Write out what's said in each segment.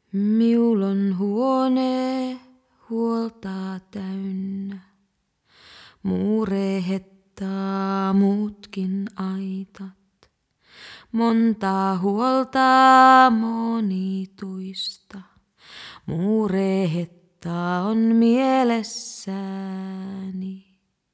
Miul on huone huoltaa täynnä, murehettaa muutkin aitat. Montaa huoltaa monituista, murehettaa on mielessäni.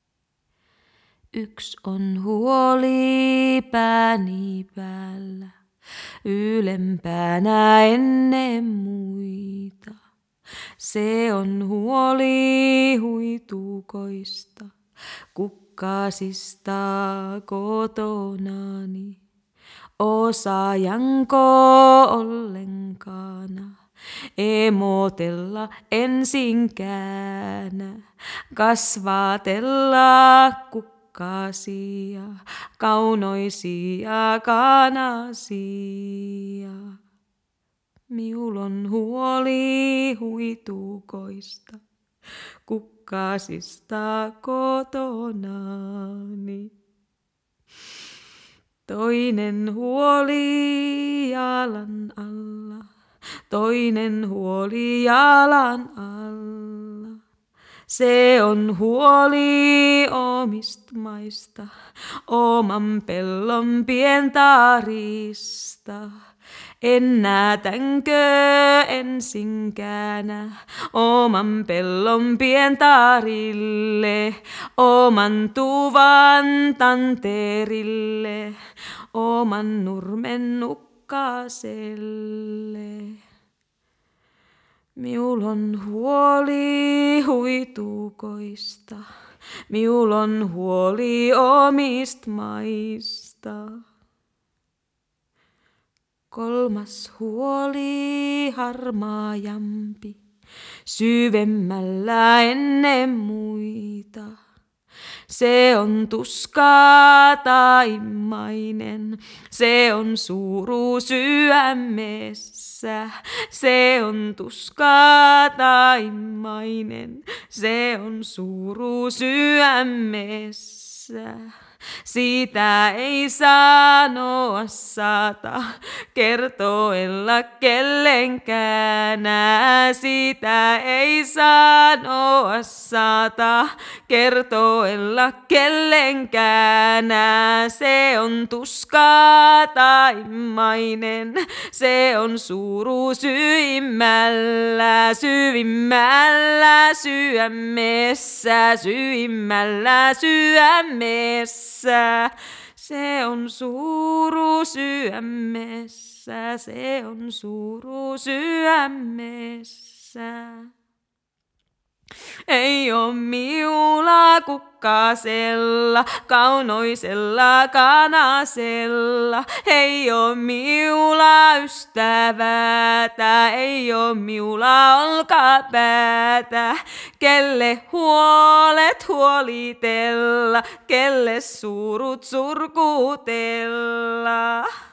Yks on huoli pääni päällä, ylempänä ennen muita. Se on huoli huitukoista, kukkasista kotonani. Osaajanko ollenkaan emotella ensinkään, kasvatella kukkasia, kaunoisia kanasia. Miul on huoli huitukoista, kukkasista kotonani. Toinen huoli jalan alla, toinen huoli jalan alla. Se on huoli omista maista, oman pellon pientaarista. Ennätänkö ensinkään oman pellon pientaarille, oman tuvan tanteerille, oman nurmen nukkaselle. Miul on huoli huitukoista, miul on huoli omist maista. Kolmas huoli harmaajampi, syvemmällä ennen muita. Se on tuskaa taimainen, se on suru sydämessä. Se on tuskaa taimainen, se on suru sydämessä. Siitä ei sanoa saata, kertoilla kellenkään. Siitä ei sanoa saata, kertoilla kellenkään. Se on tuskaa taimainen, se on suru syvimmällä, syvimmällä sydämessä, syvimmällä sydämessä. Se on suru sydämessä, se on suru sydämessä. Ei oo miula kukkasella, kaunoisella kanasella. Ei oo miula ystävätä, ei oo miula olkapäätä. Kelle huolet huolitella, kelle surut surkutella.